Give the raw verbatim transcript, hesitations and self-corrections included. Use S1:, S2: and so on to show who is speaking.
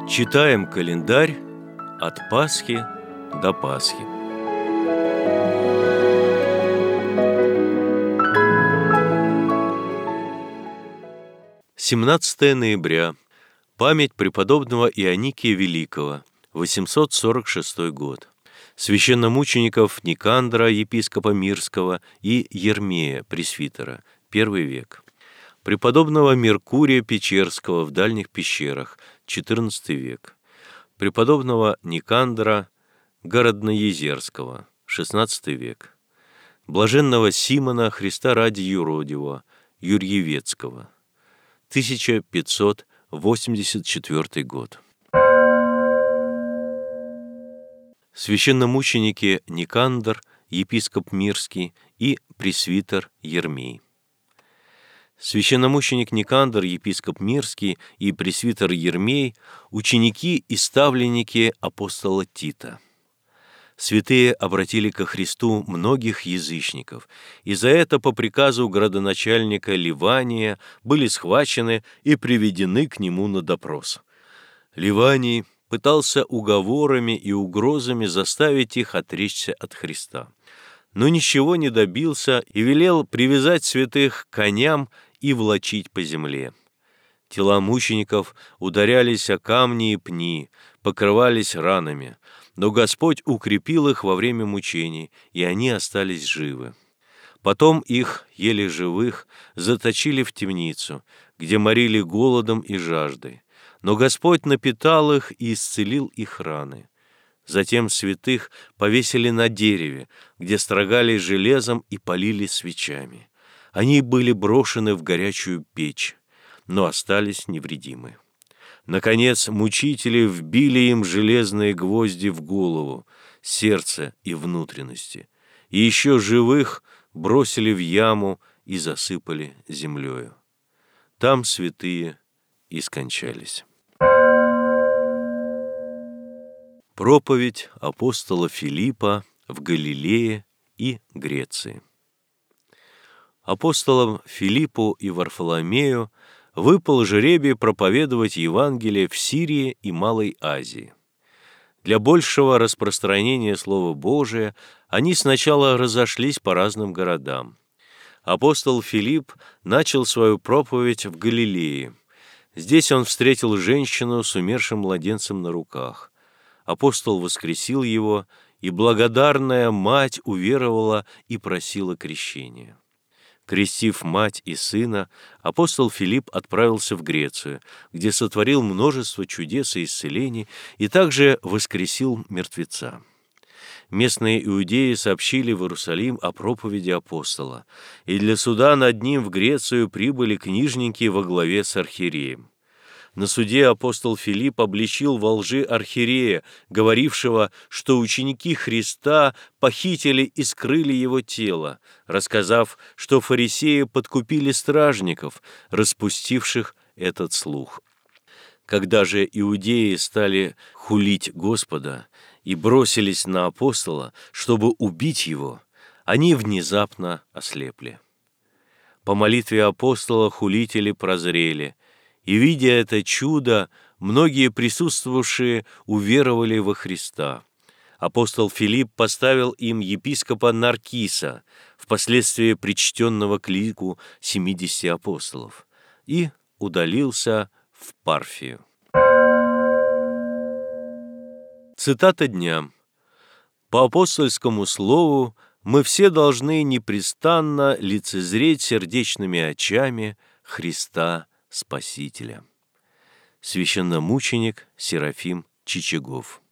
S1: Читаем календарь от Пасхи до Пасхи. семнадцатое ноября. Память преподобного Ионикия Великого, восемьсот сорок шестой год. Священномучеников Никандра, епископа Мирского, и Ермея, пресвитера, первый век. Преподобного Меркурия Печерского в дальних пещерах, четырнадцатый век. Преподобного Никандра Городноезерского, шестнадцатый век. Блаженного Симона Христа ради юродивого, Юрьевецкого, тысяча пятьсот восемьдесят четвёртый год. Священномученики Никандр, епископ Мирский, и пресвитер Ермей. Священномученик Никандр, епископ Мирский, и пресвитер Ермей – ученики и ставленники апостола Тита. Святые обратили ко Христу многих язычников, и за это по приказу градоначальника Ливания были схвачены и приведены к нему на допрос. Ливаний пытался уговорами и угрозами заставить их отречься от Христа, но ничего не добился и велел привязать святых к коням и влачить по земле. Тела мучеников ударялись о камни и пни, покрывались ранами, но Господь укрепил их во время мучений, и они остались живы. Потом их, еле живых, заточили в темницу, где морили голодом и жаждой, но Господь напитал их и исцелил их раны. Затем святых повесили на дереве, где строгали железом и полили свечами. Они были брошены в горячую печь, но остались невредимы. Наконец, мучители вбили им железные гвозди в голову, сердце и внутренности, и еще живых бросили в яму и засыпали землею. Там святые и скончались. Проповедь апостола Филиппа в Галилее и Греции. Апостолам Филиппу и Варфоломею выпал жребий проповедовать Евангелие в Сирии и Малой Азии. Для большего распространения Слова Божия они сначала разошлись по разным городам. Апостол Филипп начал свою проповедь в Галилее. Здесь он встретил женщину с умершим младенцем на руках. Апостол воскресил его, и благодарная мать уверовала и просила крещения. Крестив мать и сына, апостол Филипп отправился в Грецию, где сотворил множество чудес и исцелений, и также воскресил мертвеца. Местные иудеи сообщили в Иерусалим о проповеди апостола, и для суда над ним в Грецию прибыли книжники во главе с архиереем. На суде апостол Филипп обличил во лжи архиерея, говорившего, что ученики Христа похитили и скрыли его тело, рассказав, что фарисеи подкупили стражников, распустивших этот слух. Когда же иудеи стали хулить Господа и бросились на апостола, чтобы убить его, они внезапно ослепли. По молитве апостола хулители прозрели, и, видя это чудо, многие присутствовавшие уверовали во Христа. Апостол Филипп поставил им епископа Наркиса, впоследствии причтенного к лику семидесяти апостолов, и удалился в Парфию. Цитата дня. «По апостольскому слову мы все должны непрестанно лицезреть сердечными очами Христа Спасителя». Священномученик Серафим Чичагов.